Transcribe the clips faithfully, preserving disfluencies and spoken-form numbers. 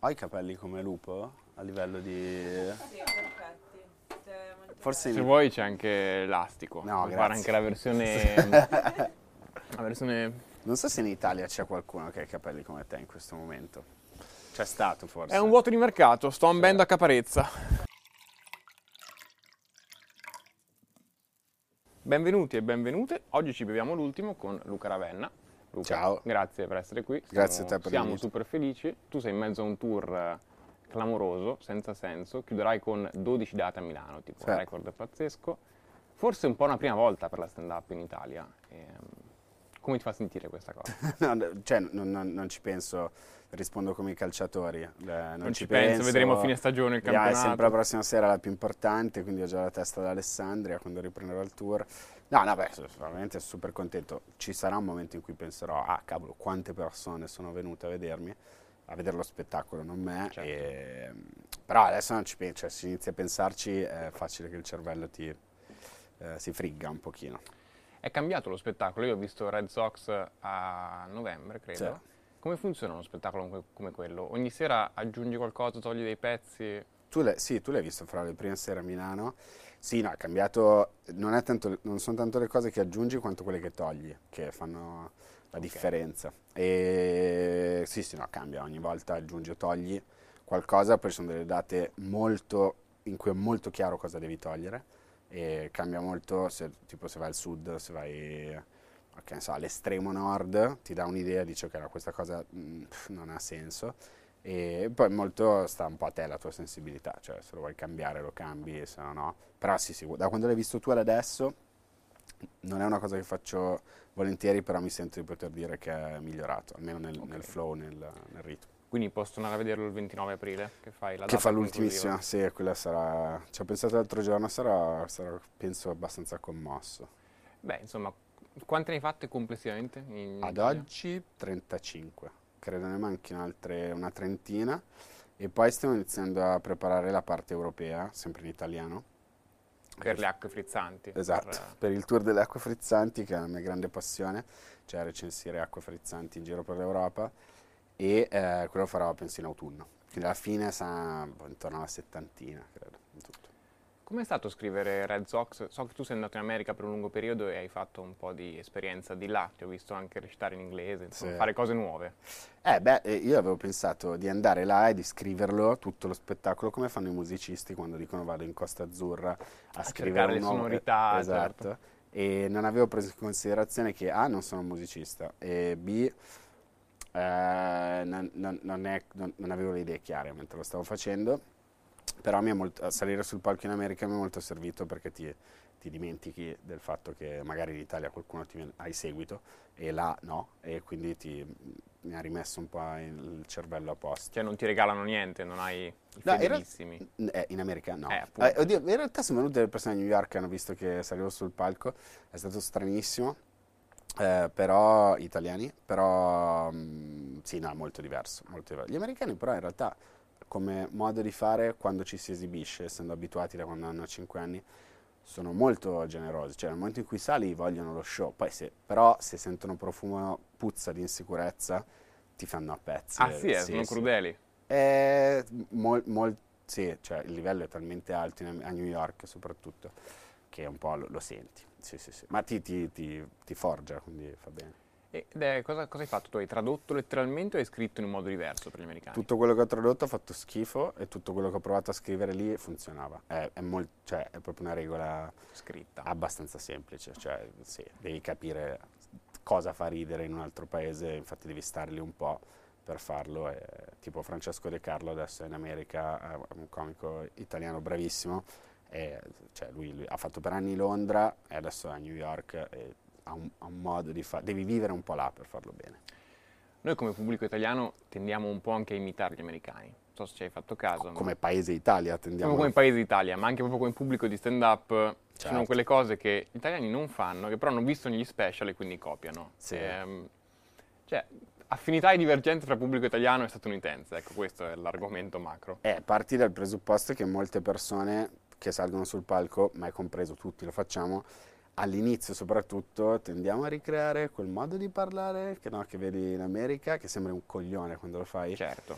Ho i capelli come Lupo a livello di... Sì, perfetti. Cioè, molto Forse belli. Se in- vuoi c'è anche elastico. No, Puoi fare grazie. anche la versione... la versione... Non so se in Italia c'è qualcuno che ha i capelli come te in questo momento. C'è stato forse. È un vuoto di mercato, sto ambendo a caparezza. Benvenuti e benvenute. Oggi ci beviamo l'ultimo con Luca Ravenna. Luca, Ciao. grazie per essere qui. Grazie a te per Siamo l'invito. super felici. Tu sei in mezzo a un tour eh, clamoroso, senza senso. Chiuderai con dodici date a Milano, tipo Sì. un record pazzesco. Forse un po' una prima volta per la stand-up in Italia. Ehm, come ti fa sentire questa cosa? No, no, cioè, non, non- non ci penso, rispondo come i calciatori. eh, non, Non ci penso, vedremo a fine stagione il Yeah, è campionato. sempre la prossima sera la più importante, quindi ho già la testa ad Alessandria quando riprenderò il tour. No, no, beh, sono veramente super contento. Ci sarà un momento in cui penserò, ah cavolo, quante persone sono venute a vedermi, a vedere lo spettacolo, non me. Certo. E, però adesso non ci penso, cioè, se inizi a pensarci è facile che il cervello ti, eh, si frigga un pochino. È cambiato lo spettacolo, io ho visto Red Sox a novembre, credo. Sì. Come funziona uno spettacolo come- come quello? Ogni sera aggiungi qualcosa, togli dei pezzi? Tu l'hai, sì, tu l'hai visto fra le prime sere a Milano. Sì, no, è cambiato, non, è tanto, non sono tanto le cose che aggiungi quanto quelle che togli, che fanno la differenza. E sì, sì, no, cambia, ogni volta aggiungi o togli qualcosa, poi ci sono delle date molto, in cui è molto chiaro cosa devi togliere, e cambia molto, se, tipo se vai al sud, se vai, che ne so, all'estremo nord, ti dà un'idea, dice ok, no, questa cosa mm, pff, non ha senso. E poi molto sta un po' a te la tua sensibilità, cioè se lo vuoi cambiare lo cambi, se no no. Però sì, sì, da quando l'hai visto tu ad adesso non è una cosa che faccio volentieri, però mi sento di poter dire che è migliorato, almeno nel, Ok. nel flow, nel, nel ritmo. Quindi posso andare a vederlo il ventinove aprile, che fai la Che data fa conclusiva? l'ultimissima, sì, quella sarà, ci ho pensato l'altro giorno, sarà, sarà penso abbastanza commosso. Beh, insomma, quante ne hai fatte complessivamente in Ad Italia? oggi trentacinque, credo ne manchino altre una trentina, e poi stiamo iniziando a preparare la parte europea, sempre in italiano. Per le acque frizzanti. Esatto, per- per il tour delle acque frizzanti, che è la mia grande passione, cioè recensire acque frizzanti in giro per l'Europa, e eh, quello lo farò penso in autunno. Quindi alla fine sarà boh, intorno alla settantina, credo, in tutto. Com'è stato scrivere Red Sox? So che tu sei andato in America per un lungo periodo e hai fatto un po' di esperienza di là, ti ho visto anche recitare in inglese, insomma, Sì. fare cose nuove. Eh beh, eh, io avevo pensato di andare là e di scriverlo, tutto lo spettacolo, come fanno i musicisti quando dicono vado in Costa Azzurra a, A scrivere cercare un le nuovo... sonorità, eh, esatto. certo. E non avevo preso in considerazione che A, non sono un musicista, e B, eh, non, non- non è- non- non avevo le idee chiare mentre lo stavo facendo, però mi è molto- salire sul palco in America mi è molto servito perché ti, ti dimentichi del fatto che magari in Italia qualcuno ti viene, hai seguito e là no, e quindi ti, mi ha rimesso un po' il cervello a posto. Cioè non ti regalano niente, non hai i No, in real- fedelissimi. Eh, in America no. Eh, appunto. Eh, oddio, in realtà sono venute delle persone a New York che hanno visto che salivo sul palco, è stato stranissimo, eh, però italiani, però mm, sì, no, è molto diverso, molto diverso. Gli americani però in realtà come modo di fare quando ci si esibisce, essendo abituati da quando hanno cinque anni, sono molto generosi, cioè nel momento in cui sali vogliono lo show, poi se, però se sentono profumo, puzza di insicurezza, ti fanno a pezzi. Ah sì, eh, Sì, sono sì. crudeli. Eh, mol- mol- sì, cioè il livello è talmente alto in- a New York soprattutto che un po' lo, lo senti, sì, sì, sì. Ma ti, ti- ti- ti forgia, quindi fa bene. Ed è, cosa, cosa hai fatto? Tu hai tradotto letteralmente o hai scritto in un modo diverso per gli americani? Tutto quello che ho tradotto ha fatto schifo e tutto quello che ho provato a scrivere lì funzionava. È, è mol- cioè, è proprio una regola Scritta. abbastanza semplice, cioè sì, devi capire cosa fa ridere in un altro paese, infatti devi stare lì un po' per farlo. E, tipo Francesco De Carlo adesso è in America, è un comico italiano bravissimo, e, cioè, lui, lui ha fatto per anni Londra e adesso è a New York e ha un, ha un modo di fare, devi vivere un po' là per farlo bene. Noi come pubblico italiano tendiamo un po' anche a imitare gli americani. Non so se ci hai fatto caso. ma- Come paese Italia tendiamo Proprio come paese Italia, ma anche proprio come pubblico di stand-up, ci sono Certo. quelle cose che gli italiani non fanno, che però hanno visto negli special e quindi copiano. Sì. Ehm, cioè, affinità e divergenze tra pubblico italiano e statunitense, ecco, questo è l'argomento macro. Eh, parti dal presupposto che molte persone che salgono sul palco, mai compreso tutti lo facciamo, all'inizio soprattutto tendiamo a ricreare quel modo di parlare che, no, che vedi in America, che sembra un coglione quando lo fai. Certo.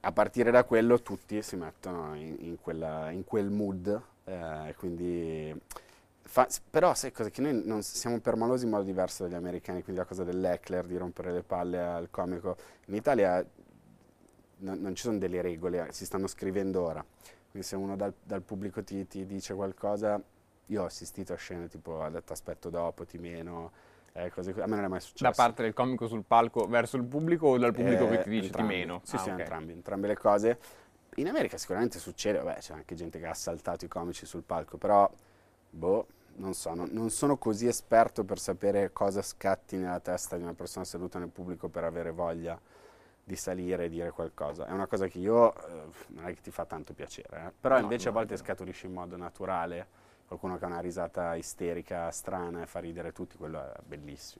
a partire da quello tutti si mettono in, in quella- in quel mood, eh, quindi fa- però sai cosa? Che noi non siamo permalosi in modo diverso dagli americani, quindi la cosa dell'heckler, di rompere le palle al comico. In Italia non, non ci sono delle regole, si stanno scrivendo ora. Quindi se uno dal, dal pubblico ti, ti dice qualcosa, io ho assistito a scene tipo ha detto aspetto dopo, ti meno, eh, cose così. A me non è mai successo. Da parte del comico sul palco verso il pubblico o dal pubblico che Eh, ti dice entrambi. di meno? Sì, Ah, sì, ok. entrambi, entrambe le cose. In America sicuramente succede, vabbè, c'è anche gente che ha assaltato i comici sul palco, però, boh, non so, non, non sono così esperto per sapere cosa scatti nella testa di una persona seduta nel pubblico per avere voglia di salire e dire qualcosa. È una cosa che io, eh, non è che ti fa tanto piacere, eh. Però No, invece a volte immagino. scaturisce in modo naturale, qualcuno che ha una risata isterica, strana e fa ridere tutti, quello è bellissimo.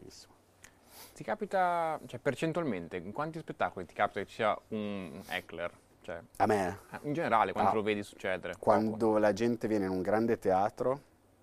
Ti capita, cioè percentualmente, in quanti spettacoli ti capita che ci sia un heckler? Cioè, A me, eh, in generale, quando Ah, lo vedi succedere? Poco. quando la gente viene in un grande teatro,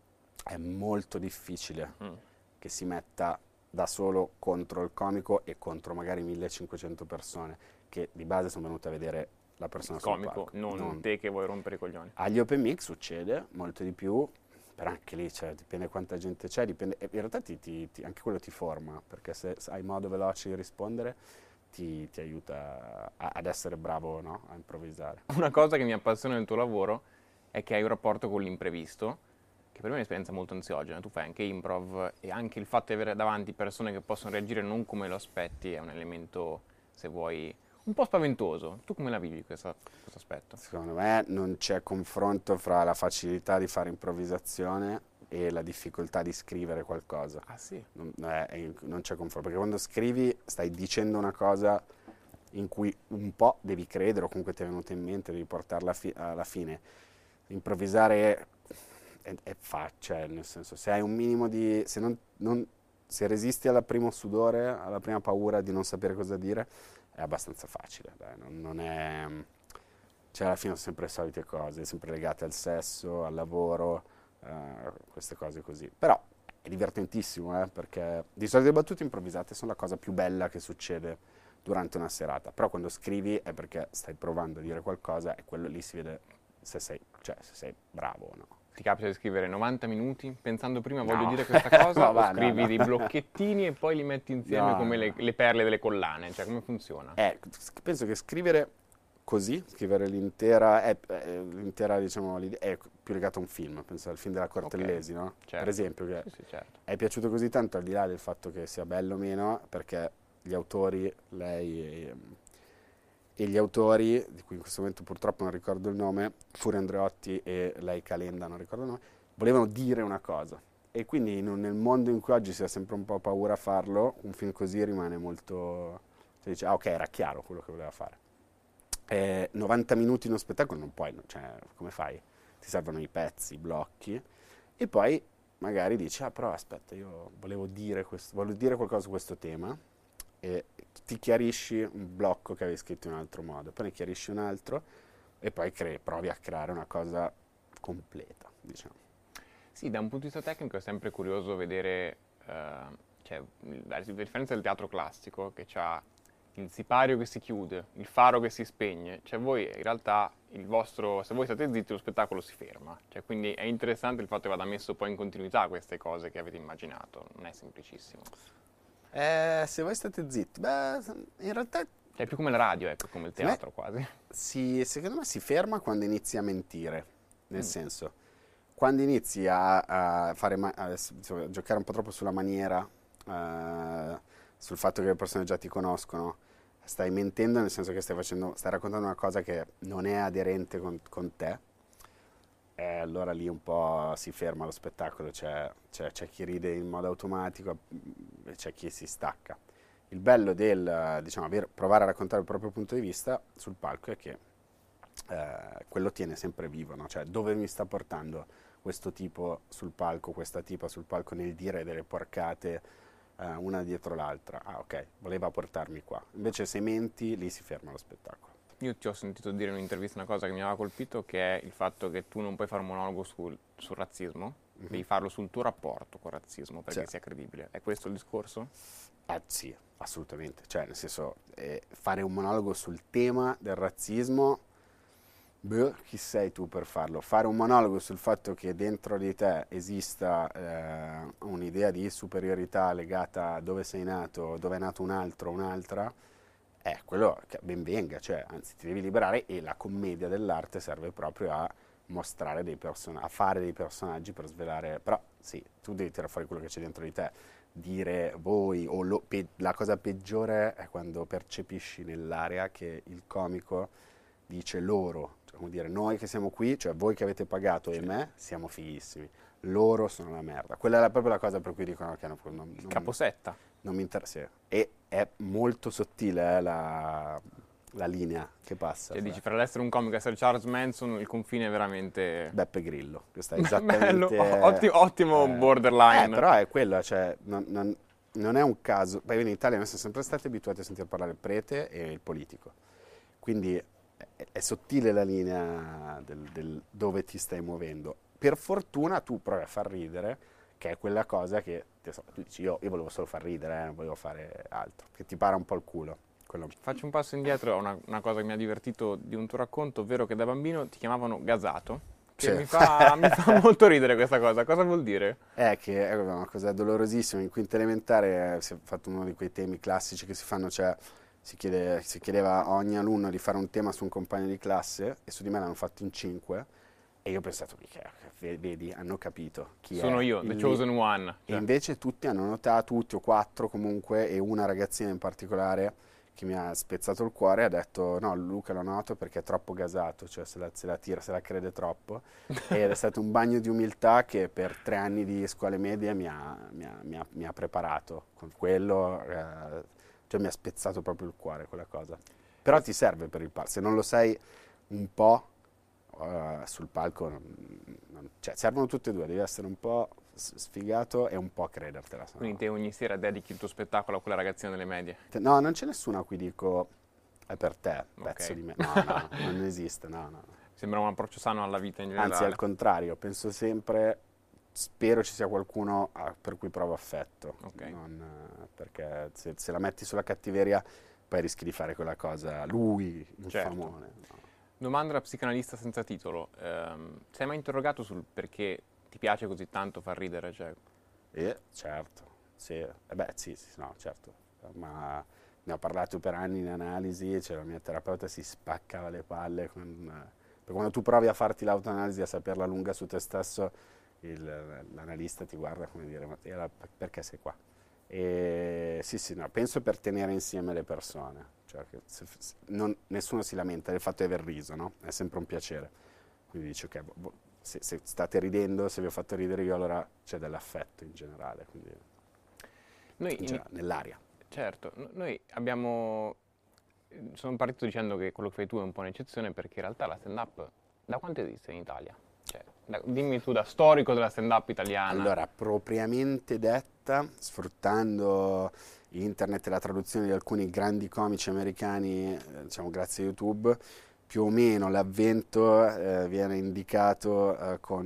è molto difficile Mm. che si metta da solo contro il comico e contro magari millecinquecento persone che di base sono venute a vedere la persona Il sul comico, palco. non, Non- te che vuoi rompere i coglioni. Agli open mic succede molto di più, però anche lì cioè, dipende quanta gente c'è, dipende, e in realtà ti- ti- ti- anche quello ti forma, perché se, se hai modo veloce di rispondere ti, ti aiuta a- ad essere bravo, no? A improvvisare. Una cosa che mi appassiona del tuo lavoro è che hai un rapporto con l'imprevisto, che per me è un'esperienza molto ansiogena. Tu fai anche improv e anche il fatto di avere davanti persone che possono reagire non come lo aspetti è un elemento, se vuoi, un po' spaventoso. Tu come la vivi questa- questo aspetto? Secondo me non c'è confronto fra la facilità di fare improvvisazione e la difficoltà di scrivere qualcosa. Ah sì? Non, è- è- non c'è confronto, perché quando scrivi stai dicendo una cosa in cui un po' devi credere o comunque ti è venuta in mente, devi portarla fi- alla fine. Improvvisare è, è facile, nel senso, se hai un minimo di... se, non, non- se resisti al primo sudore, alla prima paura di non sapere cosa dire, è abbastanza facile, dai, non, non è... Cioè alla fine sono sempre le solite cose, sempre legate al sesso, al lavoro, eh, queste cose così. Però è divertentissimo, eh, perché di solito le battute improvvisate sono la cosa più bella che succede durante una serata. Però quando scrivi è perché stai provando a dire qualcosa e quello lì si vede se sei, cioè, se sei bravo o no. Ti capita di scrivere novanta minuti pensando prima No. voglio dire questa cosa No, va, o no, scrivi no. dei blocchettini e poi li metti insieme No, come no. le, le perle delle collane? Cioè come funziona? Eh, s- penso che scrivere così, scrivere l'intera, è, è- l'intera diciamo, l'idea- è più legato a un film, penso al film della Cortellesi, no? certo. Per esempio, che Sì, sì, certo. è piaciuto così tanto al di là del fatto che sia bello o meno, perché gli autori, lei e, e gli autori, di cui in questo momento purtroppo non ricordo il nome, Furio Andreotti e lei Calenda, non ricordo il nome, volevano dire una cosa. E quindi in un- nel mondo in cui oggi si ha sempre un po' paura a farlo, un film così rimane molto... Si dice, ah ok, era chiaro quello che voleva fare. Eh, novanta minuti in uno spettacolo non puoi, no, cioè, come fai? Ti servono i pezzi, i blocchi, e poi magari dici, ah però aspetta, io volevo dire, questo, volevo dire qualcosa su questo tema, e ti chiarisci un blocco che avevi scritto in un altro modo, poi ne chiarisci un altro, e poi cre- provi a creare una cosa completa, diciamo. Sì, da un punto di vista tecnico è sempre curioso vedere, eh, cioè, la differenza del teatro classico che ha il sipario che si chiude, il faro che si spegne, cioè voi in realtà il vostro, se voi state zitti lo spettacolo si ferma, cioè, quindi è interessante il fatto che vada messo poi in continuità queste cose che avete immaginato, non è semplicissimo. Eh, se voi state zitti, beh, in realtà Cioè, è più come la radio, ecco, come il Se me- teatro quasi. si, secondo me si ferma quando inizi a mentire, nel Mm. senso, quando inizi a, a fare ma- a, s- insomma, a giocare un po' troppo sulla maniera, eh, sul fatto che le persone già ti conoscono, stai mentendo nel senso che stai facendo, stai raccontando una cosa che non è aderente con, con te, e allora lì un po' si ferma lo spettacolo, c'è, c'è- c'è chi ride in modo automatico mm, e c'è chi si stacca. Il bello del, eh, diciamo, aver- provare a raccontare il proprio punto di vista sul palco è che eh, quello tiene sempre vivo, no? Cioè, dove mi sta portando questo tipo sul palco, questa tipa sul palco nel dire delle porcate eh, una dietro l'altra. Ah, ok, voleva portarmi qua. Invece se menti, lì si ferma lo spettacolo. Io ti ho sentito dire in un'intervista una cosa che mi aveva colpito, che è il fatto che tu non puoi fare un monologo sul, sul razzismo, devi farlo sul tuo rapporto col razzismo perché Sì. sia credibile. È questo il discorso? Eh, sì, assolutamente. Cioè, nel senso, eh, fare un monologo sul tema del razzismo, boh, chi sei tu per farlo? Fare un monologo sul fatto che dentro di te esista eh, un'idea di superiorità legata a dove sei nato, dove è nato un altro o un'altra, è quello che ben venga, cioè, anzi ti devi liberare e la commedia dell'arte serve proprio a mostrare dei personaggi, a fare dei personaggi per svelare, però sì, tu devi tirare fuori quello che c'è dentro di te, dire voi o lo- pe- la cosa peggiore è quando percepisci nell'area che il comico dice loro, cioè, come dire, noi che siamo qui, cioè voi che avete pagato e Sì. me, siamo fighissimi, loro sono la merda. Quella è la- proprio la cosa per cui dicono che non, non, non- Caposetta. non mi interessa. E è molto sottile eh, la, la linea che passa. Cioè, fra dici, fra l'essere un comico e essere Charles Manson, il confine è veramente... Beppe Grillo, questo è Bello, esattamente... ottimo, ottimo eh, borderline. Eh, però è quello, cioè, non, non- non è un caso. Poi in Italia noi siamo sempre stati abituati a sentire parlare il prete e il politico. Quindi è, è sottile la linea del, del dove ti stai muovendo. Per fortuna tu provi a far ridere, che è quella cosa che ti so, tu dici io, io volevo solo far ridere, eh, non volevo fare altro, che ti para un po' il culo. Quello. Faccio un passo indietro a una, una cosa che mi ha divertito di un tuo racconto, ovvero che da bambino ti chiamavano Gasato, che Sì. mi, fa, mi fa molto ridere questa cosa. Cosa vuol dire? È che è una cosa dolorosissima. In quinta elementare eh, si è fatto uno di quei temi classici che si fanno, cioè si, chiede, si chiedeva a ogni alunno di fare un tema su un compagno di classe e su di me l'hanno fatto in cinque e io ho pensato, mica, vedi, hanno capito chi Sono è io, il the li- chosen one. E Cioè, invece tutti hanno notato, tutti o quattro comunque, e una ragazzina in particolare che mi ha spezzato il cuore ha detto no, Luca l'ho notato perché è troppo gasato, cioè se la, se la tira, se la crede troppo. Ed è stato un bagno di umiltà che per tre anni di scuole medie mi ha, mi ha- mi ha- mi ha preparato. Con quello, eh, cioè mi ha spezzato proprio il cuore quella cosa. Però ti serve per il palco, se non lo sei un po' eh, sul palco, non- non- cioè servono tutte e due, devi essere un po' s- sfigato e un po' credertela. se no- quindi te ogni sera dedichi il tuo spettacolo a quella ragazzina delle medie. Te- No, non c'è nessuno a cui dico è per te, pezzo Ok. di me. No, no, non esiste, no, no. Sembra un approccio sano alla vita in generale. Anzi, al contrario, penso sempre, spero ci sia qualcuno a- per cui provo affetto. Ok. Non, eh, perché se, se la metti sulla cattiveria, poi rischi di fare quella cosa, lui, infamone. no. Domanda da psicanalista senza titolo. Ehm, sei mai interrogato sul perché ti piace così tanto far ridere? Cioè, E certo, sì, eh beh, sì, sì, no, certo, ma ne ho parlato per anni in analisi, cioè la mia terapeuta si spaccava le palle con, eh, perché quando tu provi a farti l'autoanalisi, a saperla lunga su te stesso, il- l'analista ti guarda come dire, ma te la- perché sei qua? E sì, sì, no, penso per tenere insieme le persone, cioè che se- se- non- nessuno si lamenta del fatto di aver riso, no? È sempre un piacere, quindi dici ok, boh, boh, se, se state ridendo, se vi ho fatto ridere io, allora c'è dell'affetto in generale, quindi noi, in in- generale, nell'aria. certo, n- noi abbiamo... Sono partito dicendo che quello che fai tu è un po' un'eccezione perché in realtà la stand-up da quanto esiste in Italia? Cioè, da- dimmi tu da storico della stand-up italiana. Allora, propriamente detta, sfruttando internet e la traduzione di alcuni grandi comici americani, eh, diciamo grazie a YouTube, più o meno l'avvento eh, viene indicato eh, con,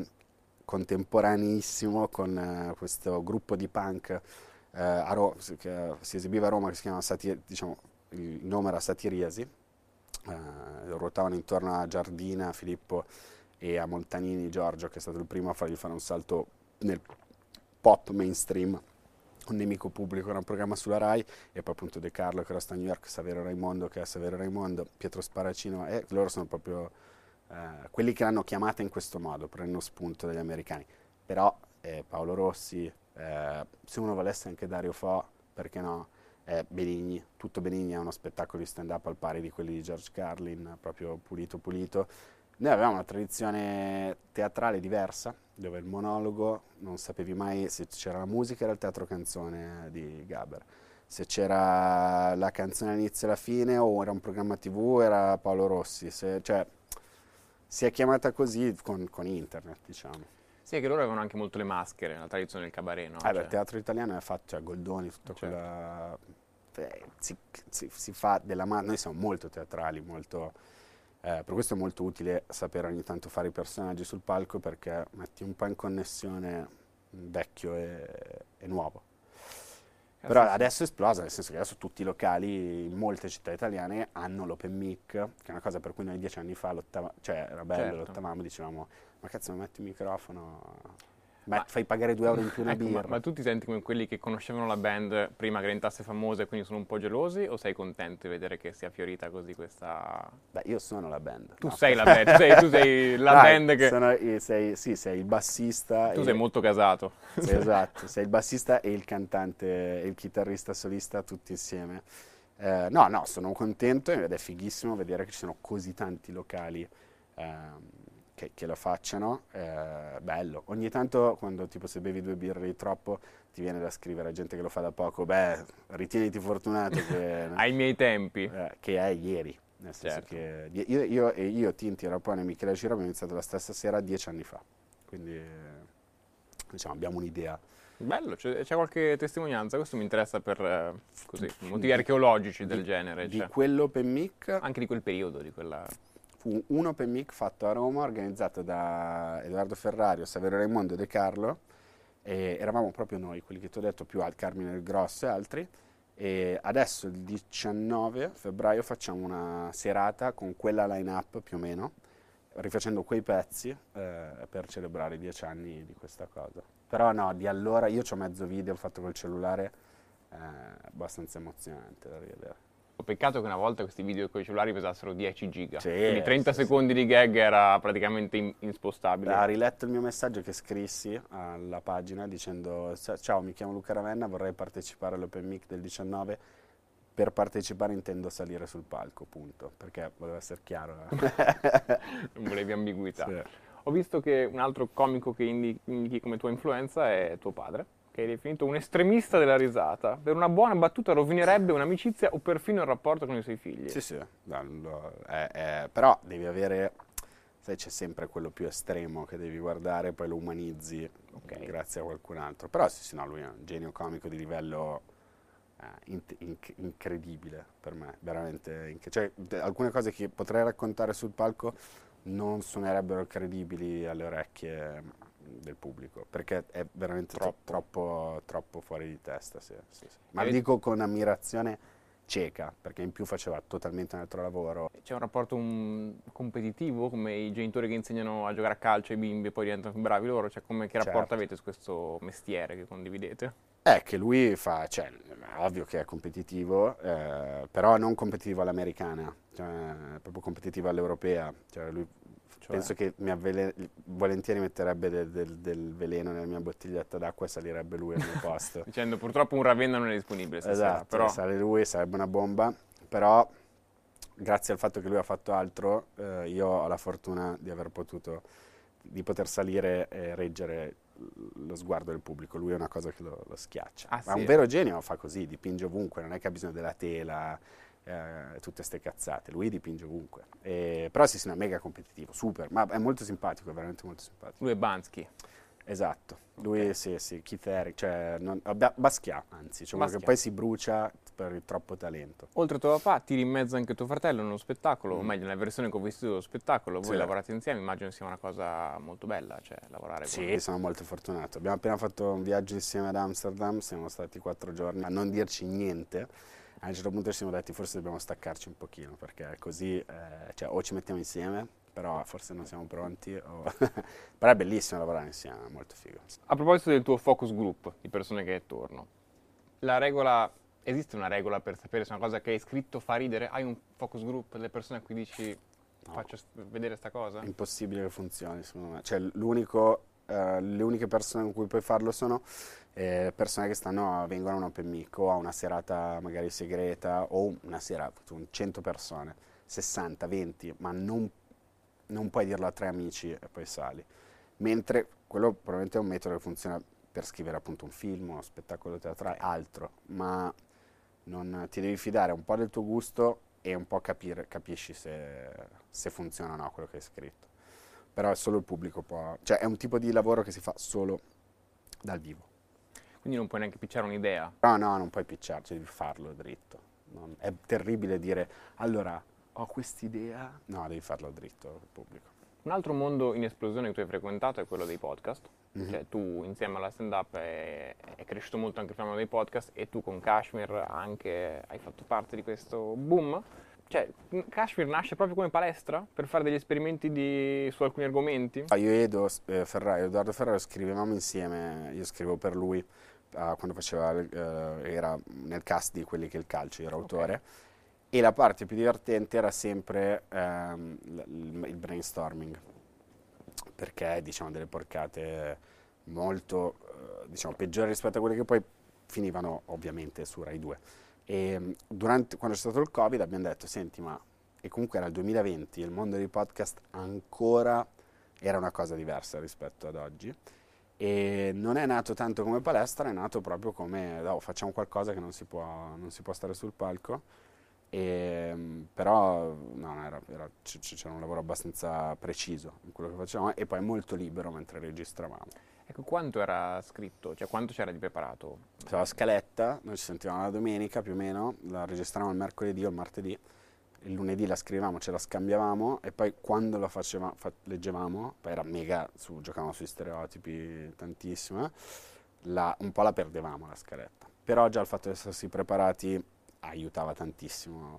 contemporaneissimo con eh, questo gruppo di punk eh, a Ro- che si esibiva a Roma, che si chiama Satir- diciamo, il nome era Satiriasi, eh, ruotavano intorno a Giardina, Filippo e a Moltanini Giorgio, che è stato il primo a fargli fare un salto nel pop mainstream, Un nemico pubblico, era un programma sulla Rai, e poi appunto De Carlo che era sta a New York, Saverio Raimondo che è Saverio Raimondo, Pietro Sparacino, e loro sono proprio eh, quelli che l'hanno chiamata in questo modo, prendono spunto dagli americani. Però eh, Paolo Rossi, eh, se uno volesse anche Dario Fo, perché no? Eh, Benigni, tutto Benigni è uno spettacolo di stand-up al pari di quelli di George Carlin, proprio pulito pulito. Noi avevamo una tradizione teatrale diversa, dove il monologo non sapevi mai se c'era la musica, era il teatro canzone di Gaber. Se c'era la canzone all'inizio e alla fine, o era un programma tivù, era Paolo Rossi. Se- cioè, si è chiamata così con, con internet, diciamo. Sì, che loro avevano anche molto le maschere, la tradizione del cabaret, no? Ah, beh, Cioè, il teatro italiano è fatto, cioè Goldoni, tutta Certo. quella... eh, si, si- si fa della mano, noi siamo molto teatrali, molto... Eh, per questo è molto utile sapere ogni tanto fare i personaggi sul palco perché metti un po' in connessione vecchio e, e nuovo. Eh, Però sì, sì. adesso è esplosa, nel senso che adesso tutti i locali in molte città italiane hanno l'open mic, che è una cosa per cui noi dieci anni fa lottavamo, cioè era bello, Certo. lottavamo, dicevamo, ma cazzo mi metti il microfono, Ma- ma fai pagare due euro in più una Ecco, ma, birra. ma tu ti senti come quelli che conoscevano la band prima che diventasse famosa e quindi sono un po' gelosi o sei contento di vedere che sia fiorita così questa... Beh, io sono la band. Tu No, sei la band, tu sei, tu sei la Dai, band che... sono i- sei, sì, sei il bassista. Tu e- sei molto casato. sì, esatto, sei il bassista e il cantante e il chitarrista solista tutti insieme. Eh, no, no, sono contento ed è fighissimo vedere che ci sono così tanti locali ehm, che, che lo facciano. Eh, bello. Ogni tanto, quando tipo se bevi due birre di troppo, ti viene da scrivere a gente che lo fa da poco. Beh, ritieniti fortunato che, Ai miei tempi. eh, che è ieri. Nel senso Certo. che die- io, io, e io, Tinti, Rapone e Michele Ciro abbiamo iniziato la stessa sera dieci anni fa. Quindi, eh, diciamo, abbiamo un'idea. Bello, c'è, c'è qualche testimonianza? Questo mi interessa per eh, così, motivi Di- archeologici del di- genere. Di cioè. quell'open mic Anche di quel periodo, di quella... fu un open mic fatto a Roma organizzato da Edoardo Ferrario, Saverio Raimondo e De Carlo e eravamo proprio noi, quelli che ti ho detto, più al Carmine del Grosso e altri, e adesso il diciannove febbraio facciamo una serata con quella line-up più o meno, rifacendo quei pezzi eh, per celebrare i dieci anni di questa cosa. Però no, di allora io ho mezzo video fatto col cellulare, eh, abbastanza emozionante da rivedere. Peccato che una volta questi video con i cellulari pesassero dieci giga. Sì, Quindi trenta sì, secondi di gag era praticamente in- inspostabile. Ha riletto il mio messaggio che scrissi alla pagina dicendo ciao, mi chiamo Luca Ravenna, vorrei partecipare all'Open Mic del diciannove. Per partecipare intendo salire sul palco, punto, perché voleva essere chiaro. Non volevi ambiguità. Sì. Ho visto che un altro comico che indi- indichi come tua influenza è tuo padre, che hai definito un estremista della risata. Per una buona battuta rovinerebbe un'amicizia o perfino il rapporto con i suoi figli. Sì, sì, no, lo- è- è- però devi avere, sai, c'è sempre quello più estremo che devi guardare, poi lo umanizzi Ok. grazie a qualcun altro. Però sì, sì, no, lui è un genio comico di livello eh, int- inc- incredibile per me, veramente. inc- cioè, d- alcune cose che potrei raccontare sul palco non suonerebbero credibili alle orecchie mm, del pubblico, perché è veramente tro- troppo, troppo fuori di testa. Sì, sì, sì. Ma E- lo dico con ammirazione cieca, perché in più faceva totalmente un altro lavoro. C'è un rapporto um, competitivo, come i genitori che insegnano a giocare a calcio ai bimbi e poi diventano più bravi loro? Cioè, come, che rapporto Certo. avete su questo mestiere che condividete? È che lui fa, cioè, è ovvio che è competitivo, eh, però non competitivo all'americana, cioè, è proprio competitivo all'europea. Cioè, lui Cioè? penso che mi avvele- volentieri metterebbe del, del- del veleno nella mia bottiglietta d'acqua e salirebbe lui al mio posto. Dicendo purtroppo un Ravenna non è disponibile stasera, Esatto, però sale lui, sarebbe una bomba, però grazie al fatto che lui ha fatto altro, eh, io ho la fortuna di aver potuto, di poter salire e reggere lo sguardo del pubblico. Lui è una cosa che lo, lo schiaccia. Ah, Ma sì? un vero genio fa così, dipinge ovunque, non è che ha bisogno della tela, eh, tutte ste cazzate, lui dipinge ovunque. E, però sì, sì, è mega competitivo, super, ma è molto simpatico, è veramente molto simpatico. lui è Bansky. Esatto, lui Ok. sì, sì, Keith Haring, cioè non, vabbè, Basquiat, anzi, diciamo Basquiat. che poi si brucia per il troppo talento. Oltre a tuo papà, tiri in mezzo anche tuo fratello nello spettacolo, o Mm. meglio, nella versione che ho visto dello spettacolo. Voi Sì. lavorate insieme, immagino sia una cosa molto bella, cioè lavorare Sì, con... sono molto fortunato. Abbiamo appena fatto un viaggio insieme ad Amsterdam, siamo stati quattro giorni a non dirci niente. A un certo punto ci siamo detti forse dobbiamo staccarci un pochino, perché così eh, cioè, o ci mettiamo insieme, però forse non siamo pronti, o... però è bellissimo lavorare insieme, è molto figo. A proposito del tuo focus group, di persone che hai attorno, la regola, esiste una regola per sapere se una cosa che hai scritto fa ridere? Hai un focus group delle persone a cui dici No. faccio s- vedere sta cosa? È impossibile che funzioni, secondo me. Cioè, l'unico, eh, le uniche persone con cui puoi farlo sono eh, persone che stanno, vengono a un open mic o a una serata magari segreta o una sera con cento persone, sessanta, venti, ma non, non puoi dirlo a tre amici e poi sali. Mentre quello probabilmente è un metodo che funziona per scrivere appunto un film, uno spettacolo teatrale, altro, ma non ti devi fidare un po' del tuo gusto e un po' capire, capisci se, se funziona o no quello che hai scritto. Però solo il pubblico può, cioè è un tipo di lavoro che si fa solo dal vivo. Quindi non puoi neanche picciare un'idea. No, no, non puoi picciarci, devi farlo dritto. Non- è terribile dire, allora, ho quest'idea. No, devi farlo dritto al pubblico. Un altro mondo in esplosione che tu hai frequentato è quello dei podcast. Mhm. Cioè tu insieme alla stand-up è, è cresciuto molto anche il fenomeno dei podcast e tu con Kashmir anche hai fatto parte di questo boom. Cioè Kashmir nasce proprio come palestra per fare degli esperimenti di, su alcuni argomenti? Ah, io e Edo eh, Ferrario, Edoardo Ferrario scrivevamo insieme, io scrivevo per lui eh, quando faceva, eh, era nel cast di Quelli che il calcio, io ero autore. Ok. E la parte più divertente era sempre ehm, l- il, il brainstorming, perché diciamo delle porcate molto eh, diciamo peggiori rispetto a quelle che poi finivano ovviamente su Rai due. E mh, durante, quando c'è stato il Covid abbiamo detto, senti, ma e comunque era il duemilaventi, il mondo dei podcast ancora era una cosa diversa rispetto ad oggi. E non è nato tanto come palestra, è nato proprio come, oh, facciamo qualcosa che non si può, non si può stare sul palco. E, mh, però no, era- era- c- c- c'era un lavoro abbastanza preciso in quello che facevamo e poi molto libero mentre registravamo. Ecco, quanto era scritto? Cioè quanto c'era di preparato? C'era la scaletta, noi ci sentivamo la domenica più o meno, la registravamo il mercoledì o il martedì, il lunedì la scrivevamo, ce la scambiavamo e poi quando la faceva, fa- leggevamo, poi era mega, su, giocavamo sui stereotipi tantissimo, eh, la- un po' la perdevamo la scaletta. Però già il fatto di essersi preparati aiutava tantissimo.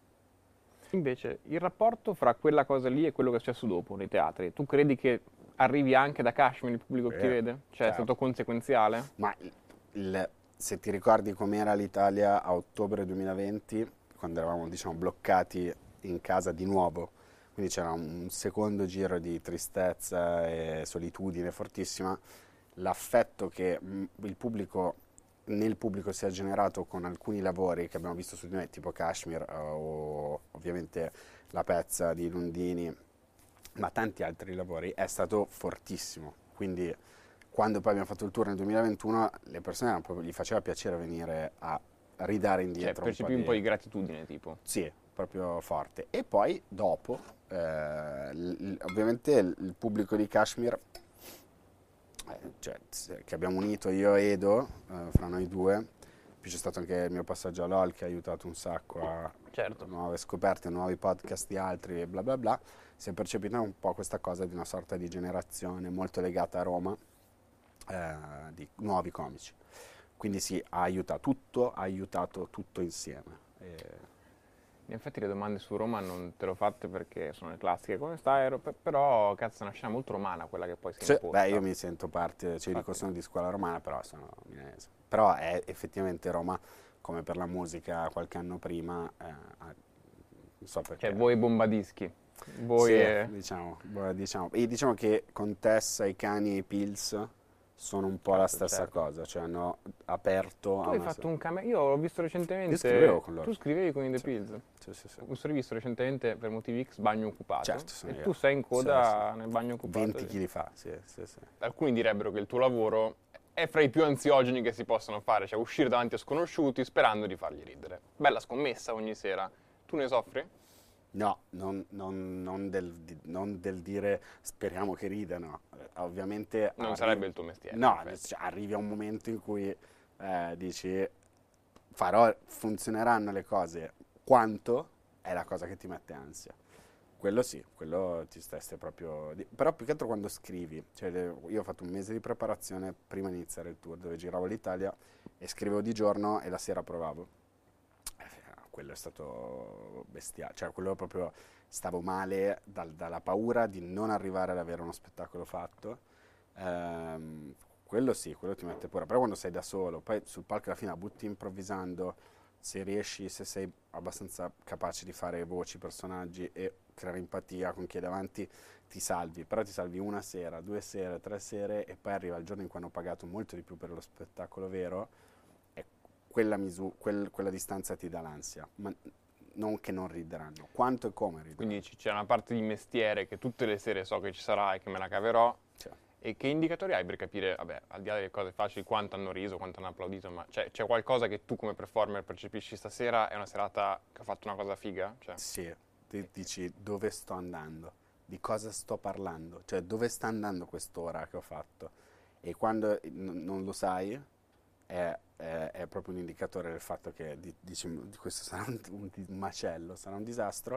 Invece, il rapporto fra quella cosa lì e quello che è successo dopo nei teatri, tu credi che arrivi anche da Kashmir il pubblico che ti Eh, vede? Cioè è certo. stato conseguenziale? Ma il- il- se ti ricordi com'era l'Italia a ottobre duemilaventi, quando eravamo diciamo bloccati in casa di nuovo, quindi c'era un secondo giro di tristezza e solitudine fortissima, l'affetto che mh, il pubblico, nel pubblico si è generato con alcuni lavori che abbiamo visto su di noi, tipo Kashmir eh, o ovviamente La Pezza di Lundini, ma tanti altri lavori, è stato fortissimo. Quindi quando poi abbiamo fatto il tour nel duemilaventuno, le persone erano proprio, gli faceva piacere venire a ridare Cioè indietro un po' percepivi di... un po' di gratitudine tipo? Sì, proprio forte. E poi dopo, eh, l- l- ovviamente il, il pubblico di Kashmir, eh, cioè, se- che abbiamo unito io e Edo, eh, fra noi due, poi c'è stato anche il mio passaggio a LOL che ha aiutato un sacco a Certo. nuove scoperte, nuovi podcast di altri e bla bla bla, si è percepita un po' questa cosa di una sorta di generazione molto legata a Roma, eh, di nuovi comici. Quindi sì, ha aiutato tutto, ha aiutato tutto insieme. E- Infatti le domande su Roma non te le ho fatte perché sono le classiche, come stai? Ero- pe- Però cazzo è una scena molto romana quella che poi si è Cioè, imposta. beh, io mi sento parte, cioè dico Infatti. sono di scuola romana, però sono milanese. Però è effettivamente Roma, come per la musica qualche anno prima, eh, ha- non so perché. Cioè voi bombadischi, voi Sì, e- diciamo, boh, diciamo. E diciamo che con Tessa, i cani e i Pils sono un po' la Certo, stessa certo. cosa, cioè hanno aperto Tu a hai una... fatto un cameo, io l'ho visto recentemente. Io scrivevo con loro. Tu scrivevi con i The Sì. Pills. Sì, sì, sì. Mi sono rivisto recentemente per motivi X Bagno Occupato. Certo, sono e io. tu sei in coda Sì, sì. nel bagno occupato. venti lì. chili fa, sì, sì, sì. Alcuni direbbero che il tuo lavoro è fra i più ansiogeni che si possono fare, cioè uscire davanti a sconosciuti sperando di fargli ridere. Bella scommessa ogni sera. Tu ne soffri? No, non, non- non del, di- non del dire speriamo che ridano. Eh, Ovviamente Non arri- sarebbe il tuo mestiere. No, in effetti. cioè, arrivi a un momento in cui eh, dici farò, funzioneranno le cose, quanto è la cosa che ti mette ansia. Quello sì, quello ti stesse proprio... di- Però più che altro quando scrivi, cioè le- io ho fatto un mese di preparazione prima di iniziare il tour dove giravo l'Italia e scrivevo di giorno e la sera provavo. Eh, quello è stato bestiale, cioè quello proprio stavo male dal- dalla paura di non arrivare ad avere uno spettacolo fatto. Ehm, quello sì, quello ti mette paura, però quando sei da solo, poi sul palco alla fine la butti improvvisando, se riesci, se sei abbastanza capace di fare voci, personaggi e creare empatia con chi è davanti, ti salvi, però ti salvi una sera, due sere, tre sere e poi arriva il giorno in cui hanno pagato molto di più per lo spettacolo vero e quella, misu- quel- quella distanza ti dà l'ansia, ma non che non rideranno, quanto e come rideranno. Quindi c- c'è una parte di mestiere che tutte le sere so che ci sarà e che me la caverò. Cioè, E che indicatori hai per capire, vabbè, al di là delle cose facili, quanto hanno riso, quanto hanno applaudito, ma c'è, c'è qualcosa che tu come performer percepisci stasera? È una serata che ha fatto una cosa figa? Cioè, sì, ti dici dove sto andando, di cosa sto parlando, cioè dove sta andando quest'ora che ho fatto e quando n- non lo sai è, è- è proprio un indicatore del fatto che di- dici, di questo sarà un, un di- un macello, sarà un disastro.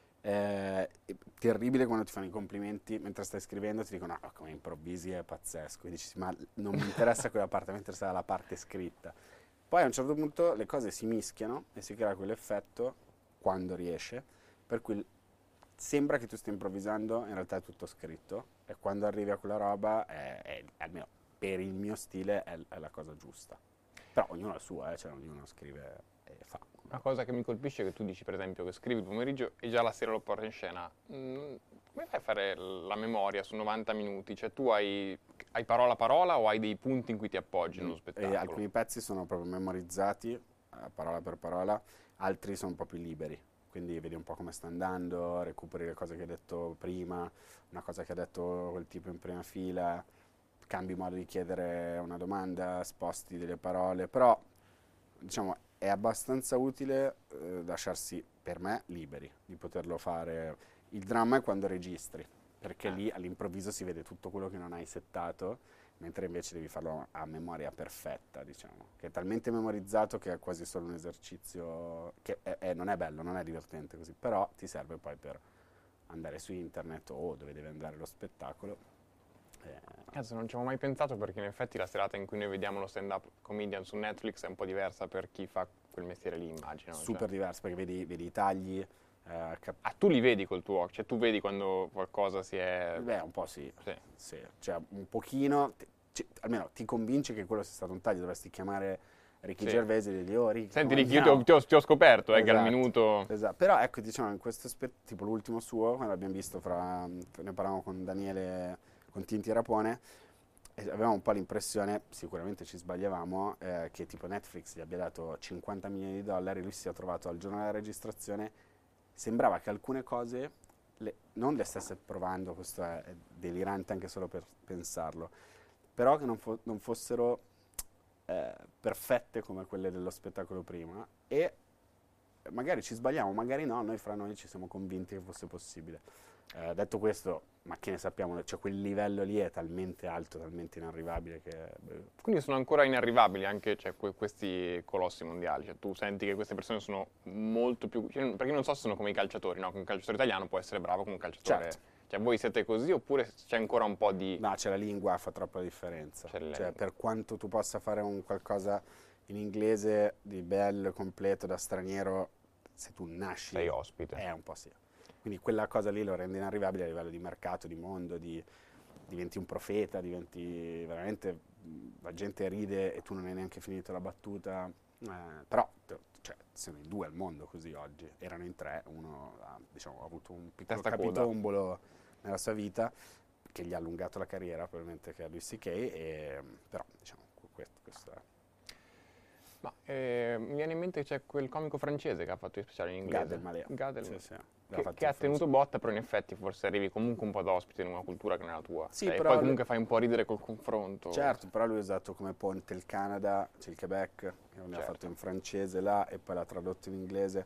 Eh, è terribile quando ti fanno i complimenti mentre stai scrivendo, ti dicono: "Ah, come improvvisi è pazzesco", e dici: "Sì, ma non mi interessa quella parte, mi interessa la parte scritta". Poi a un certo punto le cose si mischiano e si crea quell'effetto, quando riesce, per cui sembra che tu stia improvvisando, in realtà è tutto scritto, e quando arrivi a quella roba, è, è- almeno per il mio stile, è, è la cosa giusta. Però ognuno ha la sua, eh, cioè ognuno scrive e fa. Una cosa che mi colpisce è che tu dici, per esempio, che scrivi il pomeriggio e già la sera lo porti in scena. Mm, come fai a fare la memoria su novanta minuti? Cioè tu hai, hai parola a parola o hai dei punti in cui ti appoggi Mm, nello e spettacolo? alcuni pezzi sono proprio memorizzati, eh, parola per parola, altri sono un po' più liberi. Quindi vedi un po' come sta andando, recuperi le cose che hai detto prima, una cosa che ha detto quel tipo in prima fila, cambi modo di chiedere una domanda, sposti delle parole, però diciamo è abbastanza utile eh, lasciarsi, per me, liberi di poterlo fare. Il dramma è quando registri, perché Eh. lì all'improvviso si vede tutto quello che non hai settato, mentre invece devi farlo a memoria perfetta, diciamo, che è talmente memorizzato che è quasi solo un esercizio che è- è- non è bello, non è divertente così, però ti serve poi per andare su internet o dove deve andare lo spettacolo. Eh, Cazzo, non ci avevo mai pensato perché in effetti la serata in cui noi vediamo lo stand-up comedian su Netflix è un po' diversa per chi fa quel mestiere lì, immagino. cioè. super diverso perché vedi, vedi i tagli, eh, cap- Ah, tu li vedi col tuo occhio, cioè tu vedi quando qualcosa si è... beh, un po' sì, Sì. sì, cioè un pochino, ti- ci- almeno ti convinci che quello sia stato un taglio, dovresti chiamare Ricky Sì. Gervais e dirgli: "Oh Ricky, Senti come Ricky, io ti ho, andiamo?" ti ho- ti ho scoperto eh, che al Esatto, minuto... esatto. Però ecco, diciamo, in questo aspetto, tipo l'ultimo suo, quando l'abbiamo visto fra, ne parlavamo con Daniele, con Tinti Rapone, e avevamo un po' l'impressione, sicuramente ci sbagliavamo, eh, che tipo Netflix gli abbia dato cinquanta milioni di dollari, lui si sia trovato al giorno della registrazione, sembrava che alcune cose le- non le stesse provando, questo è, è delirante anche solo per pensarlo, però che non, fo- non fossero eh, perfette come quelle dello spettacolo prima, e magari ci sbagliamo, magari no, noi fra noi ci siamo convinti che fosse possibile. Eh, detto questo, ma che ne sappiamo, cioè quel livello lì è talmente alto, talmente inarrivabile che... beh, Quindi sono ancora inarrivabili anche cioè, que- questi colossi mondiali, cioè, tu senti che queste persone sono molto più... cioè, perché io non so se sono come i calciatori, no? Un calciatore italiano può essere bravo come un calciatore... certo, Cioè voi siete così oppure c'è ancora un po' di... no, c'è la lingua, fa troppa differenza. C'è la Cioè, lingua. per quanto tu possa fare un qualcosa in inglese di bello, completo, da straniero, se tu nasci... Sei ospite. È un po' sì. Quindi quella cosa lì lo rende inarrivabile a livello di mercato, di mondo, di, diventi un profeta, diventi veramente, la gente ride e tu non hai neanche finito la battuta, eh, però cioè, sono in due al mondo così oggi, erano in tre, uno ha, diciamo, ha avuto un piccolo Testa coda. capitombolo nella sua vita che gli ha allungato la carriera, probabilmente, che a Louis C K, e, però diciamo questo, questo è. Ma eh, mi viene in mente che c'è quel comico francese che ha fatto gli speciali in inglese. Gad Elmaleh. Gad Sì, Elmaleh. sì, l'ha Che, fatto che in ha tenuto Francia. botta, però in effetti forse arrivi comunque un po' da ospite in una cultura che non è la tua. Sì, Cioè, e però poi le- comunque fai un po' ridere col confronto. Certo, però lui ha usato come ponte il Canada, c'è il Quebec, che l'ha Certo. fatto in francese là e poi l'ha tradotto in inglese.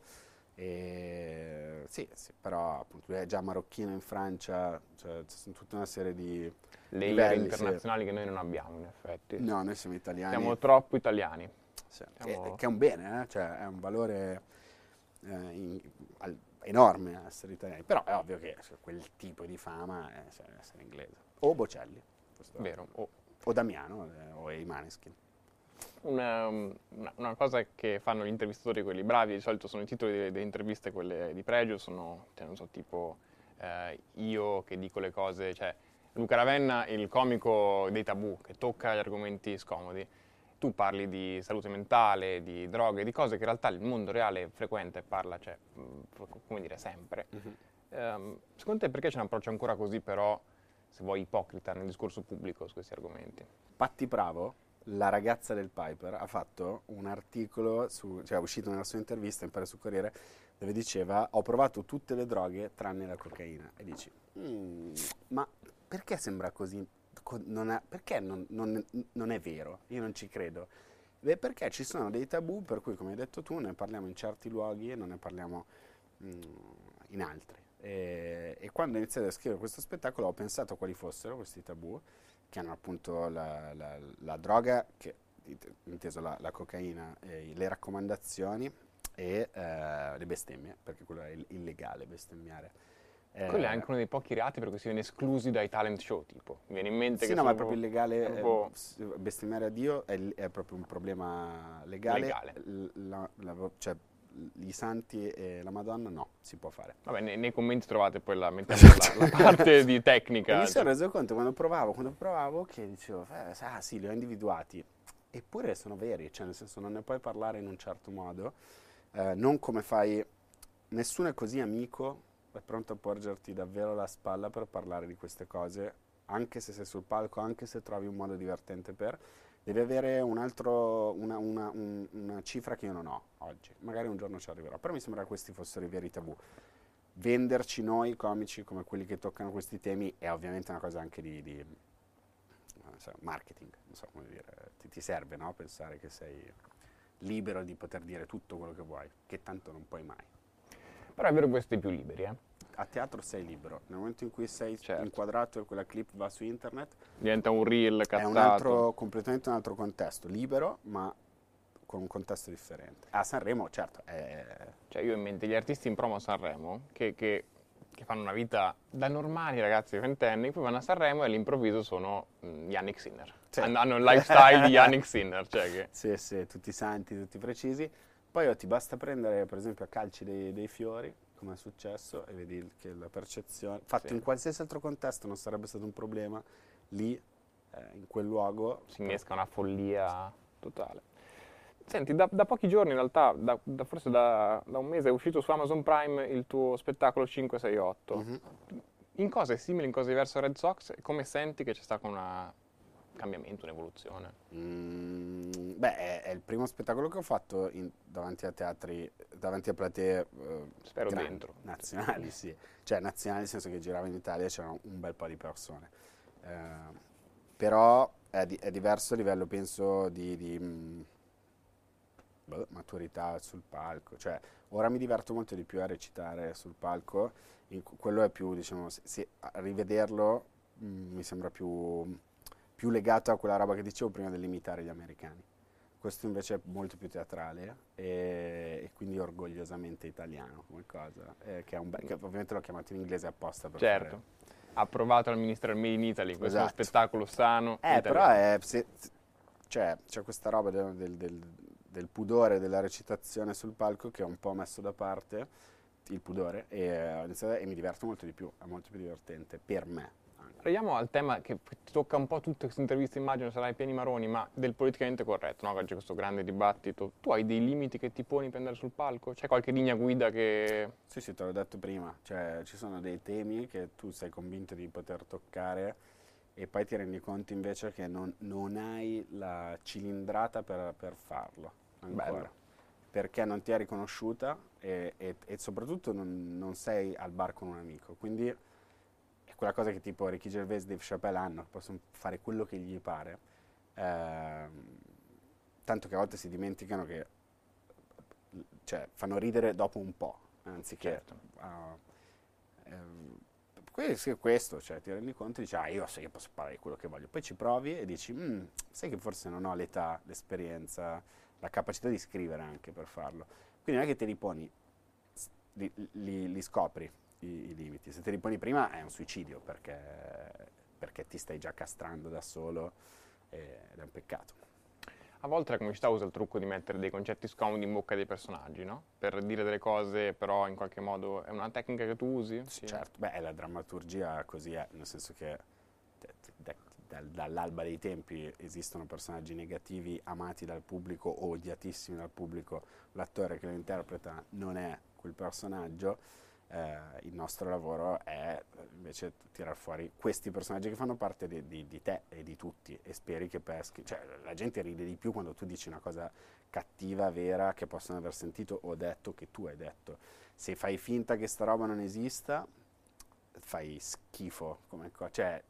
E sì, sì, però appunto lui è già marocchino in Francia, cioè ci sono tutta una serie di Layer livelli, sì. internazionali che noi non abbiamo in effetti. No, noi siamo italiani, Siamo troppo italiani. sì, siamo- che, che è un bene, eh, cioè è un valore eh, in- al- enorme essere italiani, però è ovvio che cioè, quel tipo di fama è essere, essere inglese. O Bocelli, questo è- Vero. Oh. o Damiano, eh, o i Maneskin. Una, una- una cosa che fanno gli intervistatori, quelli bravi, di solito sono i titoli delle, delle interviste, quelle di pregio, sono, cioè, non so, tipo eh, io che dico le cose, cioè Luca Ravenna, il comico dei tabù, che tocca gli argomenti scomodi. Tu parli di salute mentale, di droghe, di cose che in realtà il mondo reale frequenta e parla, cioè, mh, come dire, sempre. Mhm. Ehm, secondo te perché c'è un approccio ancora così, però, se vuoi, ipocrita nel discorso pubblico su questi argomenti? Patti Bravo, la ragazza del Piper, ha fatto un articolo, su, cioè è uscito nella sua intervista, mi pare su Corriere, dove diceva: ho provato tutte le droghe tranne la cocaina. E dici, "Mm, ma perché sembra così? co- Non è, perché non, non- non è vero? Io non ci credo. Beh, perché ci sono dei tabù per cui, come hai detto tu, ne parliamo in certi luoghi e non ne parliamo mm, in altri. E, e quando ho iniziato a scrivere questo spettacolo ho pensato a quali fossero questi tabù, che hanno appunto la, la- la droga, che inteso la, la cocaina, eh, le raccomandazioni e eh, le bestemmie, perché quello è il- illegale bestemmiare. Eh, Quello è anche uno dei pochi reati per cui si viene esclusi dai talent show, tipo. Mi viene in mente Sì, che no, ma sono è proprio proprio- illegale, è eh, proprio s- bestemmiare a Dio è, è proprio un problema legale. legale. L- la- la- cioè, l- i santi e la Madonna no, si può fare. Vabbè, nei, nei commenti trovate poi la, mettiamo la, la parte di E tecnica. mi sono cioè. reso conto quando provavo, quando provavo che dicevo, eh, ah sì, li ho individuati, eppure sono veri, cioè nel senso non ne puoi parlare in un certo modo, eh, non come fai, nessuno è così amico, è pronto a porgerti davvero la spalla per parlare di queste cose, anche se sei sul palco, anche se trovi un modo divertente per, devi avere un altro, una, una- un- una cifra che io non ho oggi, magari un giorno ci arriverò, però mi sembra che questi fossero i veri tabù. Venderci noi comici come quelli che toccano questi temi è ovviamente una cosa anche di, di, non so, marketing, non so come dire, ti, ti serve, no? Pensare che sei libero di poter dire tutto quello che vuoi, che tanto non puoi mai. Però è vero che voi siete più liberi, eh? A teatro sei libero, nel momento in cui sei Certo. inquadrato e quella clip va su internet, Diventa un reel è cattato. un altro, completamente un altro contesto, libero ma con un contesto differente. A Sanremo, certo, è... Cioè io ho in mente gli artisti in promo a Sanremo che, che- che fanno una vita da normali ragazzi ventenni, poi vanno a Sanremo e all'improvviso sono mm, Yannick Sinner. Sì. Han- Hanno il lifestyle di Yannick Sinner, cioè che... Sì, sì, tutti santi, tutti precisi. Poi oh, ti basta prendere, per esempio, a calci dei, dei fiori, come è successo, e vedi che la percezione, fatto Sì. in qualsiasi altro contesto non sarebbe stato un problema, lì, eh, in quel luogo... si innesca una follia totale. Senti, da, da pochi giorni in realtà, da- da- forse da, da un mese, è uscito su Amazon Prime il tuo spettacolo cinque sei otto. Mhm. In cose simili, in cose diverse a Red Sox, come senti che c'è stato un cambiamento, un'evoluzione? Mm, beh, è, è il primo spettacolo che ho fatto in- davanti a teatri, davanti a platee eh, Spero grandi, dentro. nazionali, sì. Cioè nazionali nel senso che girava in Italia, c'erano un bel po' di persone. Eh, però è, di- è diverso a livello, penso, di, di, mm, boh, maturità sul palco. Cioè, ora mi diverto molto di più a recitare sul palco, in cu- quello è più, diciamo, se, se- a rivederlo mm, mi sembra più, più legato a quella roba che dicevo prima dell'imitare gli americani. Questo invece è molto più teatrale e, e quindi orgogliosamente italiano come cosa, eh, che, è un be- che ovviamente l'ho chiamato in inglese apposta per Certo, approvato dal Ministero del Made in Italy, questo Esatto. spettacolo sano. fare... Eh, italiano. però è, se- cioè, c'è questa roba del, del- del- del pudore della recitazione sul palco che ho un po' messo da parte, il pudore, e, ho iniziato- e mi diverto molto di più, è molto più divertente per me. anche. Arriviamo al tema che ti tocca un po' tutte queste interviste, immagino sarai pieni maroni, ma del politicamente corretto, no? Che c'è questo grande dibattito. Tu hai dei limiti che ti poni per andare sul palco? C'è qualche linea guida che... Sì, sì, te l'ho detto prima, cioè ci sono dei temi che tu sei convinto di poter toccare e poi ti rendi conto invece che non, non hai la cilindrata per, per farlo ancora, Bello. perché non ti è riconosciuta e, e- e soprattutto non, non sei al bar con un amico, quindi è quella cosa che tipo Ricky Gervais e Dave Chappelle hanno, possono fare quello che gli pare, ehm, tanto che a volte si dimenticano che cioè, fanno ridere dopo un po', anziché... Certo. ah, ehm, questo, è questo, cioè ti rendi conto e dici, ah, io so che posso parlare di quello che voglio. Poi ci provi e dici, "Mm, sai che forse non ho l'età, l'esperienza, la capacità di scrivere anche per farlo. Quindi non è che te li poni, s- li, li- li scopri i, i limiti. Se te li poni prima è un suicidio perché, perché ti stai già castrando da solo eh, ed è un peccato. A volte la comicità usa il trucco di mettere dei concetti scomodi in bocca dei personaggi, no? Per dire delle cose, però in qualche modo è una tecnica che tu usi? Sì. Certo, beh, la drammaturgia così è, nel senso che te- te- da- dal- dall'alba dei tempi esistono personaggi negativi amati dal pubblico o odiatissimi dal pubblico, l'attore che lo interpreta non è quel personaggio, eh, il nostro lavoro è eh, invece tirar fuori questi personaggi che fanno parte di, di- di te e di tutti e speri che peschi, cioè la gente ride di più quando tu dici una cosa cattiva, vera, che possono aver sentito o detto che tu hai detto. Se fai finta che sta roba non esista, fai schifo come cosa. Cioè,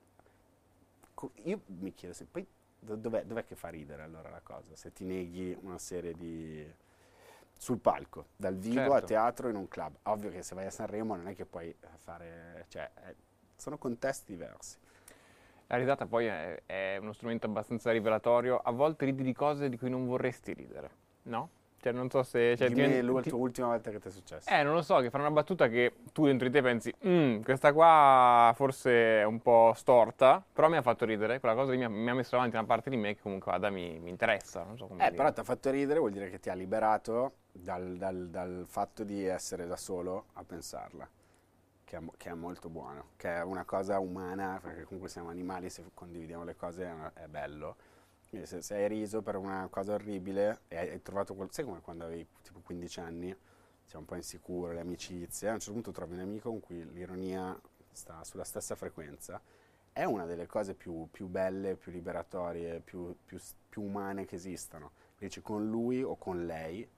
co- io mi chiedo se poi do- dov'è, dov'è che fa ridere allora la cosa? Se ti neghi una serie di... sul palco, dal vivo a Certo. teatro in un club. Ovvio che se vai a Sanremo non è che puoi fare... cioè, eh, sono contesti diversi. La risata poi è, è uno strumento abbastanza rivelatorio, a volte ridi di cose di cui non vorresti ridere, no? Cioè non so se... Cioè, Dimmi ti- l'ultima ti- ultima volta che ti è successo. Eh, non lo so, che fanno una battuta che tu dentro di te pensi, "Mm, questa qua forse è un po' storta, però mi ha fatto ridere, quella cosa lì mi ha, mi ha messo davanti una parte di me che comunque vada, mi, mi interessa, non so come Eh, dire. però ti ha fatto ridere, vuol dire che ti ha liberato dal, dal- dal fatto di essere da solo a pensarla, che è, mo- che è molto buono, che è una cosa umana, perché comunque siamo animali, se condividiamo le cose è, una- è bello. Quindi se, se hai riso per una cosa orribile e hai, hai trovato quel... Sai come quando avevi tipo quindici anni, sei un po' insicuro, le amicizie, a un certo punto trovi un amico con cui l'ironia sta sulla stessa frequenza, è una delle cose più, più belle, più liberatorie, più, più s- più umane che esistano. Dici con lui o con lei,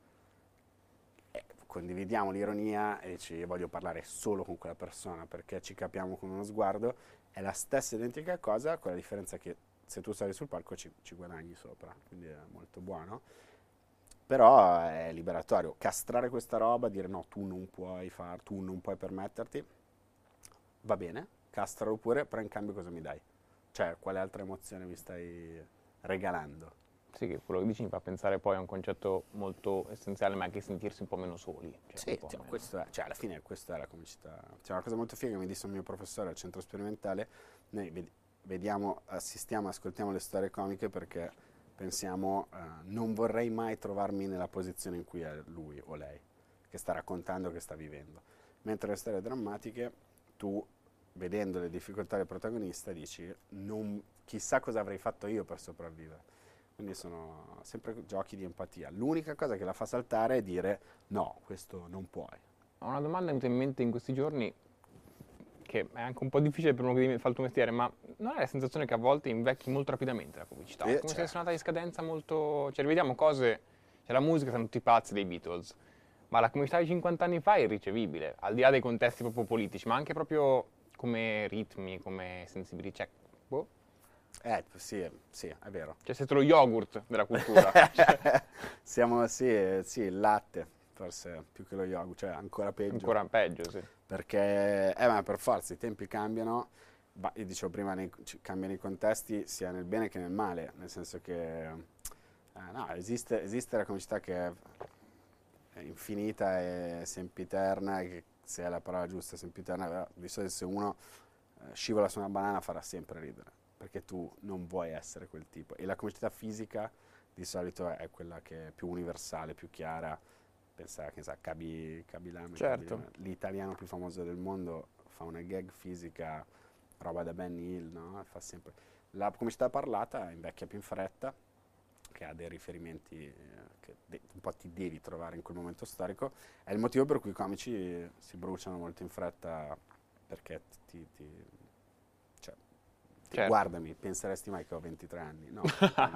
eh, condividiamo l'ironia e dici voglio parlare solo con quella persona perché ci capiamo con uno sguardo, è la stessa identica cosa, con la differenza che se tu sali sul palco ci, ci guadagni sopra, quindi è molto buono. Però è liberatorio. Castrare questa roba, dire no, tu non puoi far, tu non puoi permetterti, va bene, castralo pure, però in cambio cosa mi dai? Cioè, quale altra emozione mi stai regalando? Sì, che quello che dici mi fa pensare poi a un concetto molto essenziale, ma anche sentirsi un po' meno soli. Cioè, un Sì, po' cioè, meno- questo è, cioè, alla fine questa è la comicità. C'è una cosa molto figa che mi disse un mio professore al centro sperimentale, noi ved- vediamo, assistiamo, ascoltiamo le storie comiche perché pensiamo, eh, non vorrei mai trovarmi nella posizione in cui è lui o lei, che sta raccontando, che sta vivendo. Mentre le storie drammatiche, tu, vedendo le difficoltà del protagonista, dici, non, chissà cosa avrei fatto io per sopravvivere. Quindi sono sempre giochi di empatia. L'unica cosa che la fa saltare è dire no, questo non puoi. Ho una domanda che mi è venuta in mente in questi giorni, che è anche un po' difficile per uno che fa il tuo mestiere, ma non hai la sensazione che a volte invecchi molto rapidamente la pubblicità? E Come se cioè, fosse andata in scadenza molto... Cioè, rivediamo cose... Cioè, la musica, sono tutti pazzi dei Beatles, ma la pubblicità di cinquanta anni fa è irricevibile, al di là dei contesti proprio politici, ma anche proprio come ritmi, come sensibilità. Cioè, boh. eh, sì, sì, è vero. Cioè, siete lo yogurt della cultura. Cioè, Siamo, sì, eh, sì, il latte, forse più che lo yogurt, cioè ancora peggio. ancora peggio, sì. Perché, eh, ma per forza, i tempi cambiano, ba- io dicevo prima, nei- ci- cambiano i contesti sia nel bene che nel male, nel senso che, eh, no, esiste, esiste la comicità che è, è infinita e sempiterna, e che se è la parola giusta, sempiterna, però di solito se uno eh, scivola su una banana farà sempre ridere, perché tu non vuoi essere quel tipo. E la comicità fisica di solito è quella che è più universale, più chiara. Pensare che sa, Cabi, Cabilame, Certo. Cabilame, l'italiano più famoso del mondo, fa una gag fisica, roba da Benny Hill, no? Fa sempre. La comicità parlata invecchia più in fretta, che ha dei riferimenti eh, che de- un po' ti devi trovare in quel momento storico, è il motivo per cui i comici si bruciano molto in fretta, perché ti, ti- cioè, ti- Certo. guardami, penseresti mai che ho ventitré anni? No.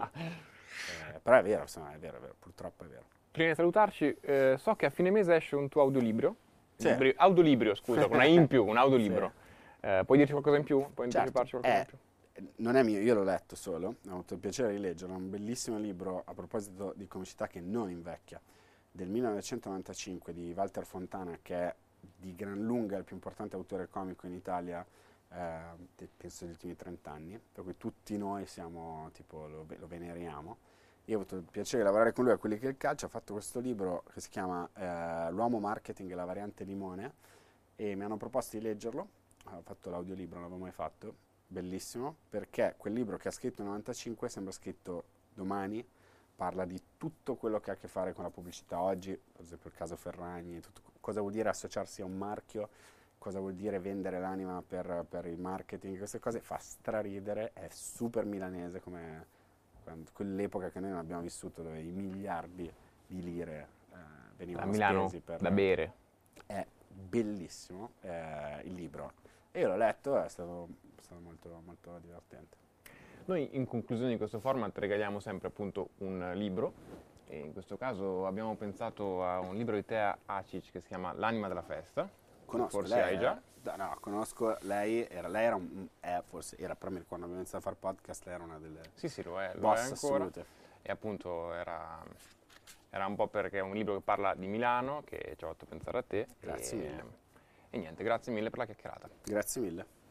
Eh, però è vero, insomma, è vero, è vero, purtroppo è vero. Prima di salutarci, eh, so che a fine mese esce un tuo audiolibro. Sì. Libri- audiolibrio, scusa, con una I in più, un audiolibro. Sì. Eh, puoi dirci qualcosa in più? Puoi Certo, anticiparci qualcosa è- in più? non è mio, io l'ho letto solo, ho avuto il piacere di leggerlo, è un bellissimo libro a proposito di comicità che non invecchia, del millenovecentonovantacinque di Walter Fontana, che è di gran lunga il più importante autore comico in Italia, eh, de- penso degli ultimi trent'anni, per cui tutti noi siamo, tipo, lo, ve- lo veneriamo. Io ho avuto il piacere di lavorare con lui a Quelli che il calcio, ha fatto questo libro che si chiama eh, L'uomo marketing e la variante limone, e mi hanno proposto di leggerlo, ho fatto l'audiolibro, non l'avevo mai fatto, bellissimo, perché quel libro che ha scritto nel novantacinque sembra scritto domani, parla di tutto quello che ha a che fare con la pubblicità oggi, per esempio il caso Ferragni, tutto, cosa vuol dire associarsi a un marchio, cosa vuol dire vendere l'anima per, per il marketing, queste cose, fa straridere, è super milanese come quando- quell'epoca che noi non abbiamo vissuto, dove i miliardi di lire eh, A venivano Milano, spesi per... da bere. È bellissimo eh, il libro. E io l'ho letto, è stato, è stato molto, molto divertente. Noi in conclusione di questo format regaliamo sempre appunto un libro e in questo caso abbiamo pensato a un libro di Tea Acic che si chiama L'anima della festa. Conosco Forse lei, hai già. eh, no, conosco lei, era, lei era, un, è, forse era per me quando abbiamo iniziato a fare podcast, lei era una delle Sì, sì, lo è, lo è boss ancora. assolute. E appunto era, era un po' perché è un libro che parla di Milano che ci ha fatto pensare a te. Grazie e, mille. E niente, grazie mille per la chiacchierata. Grazie mille.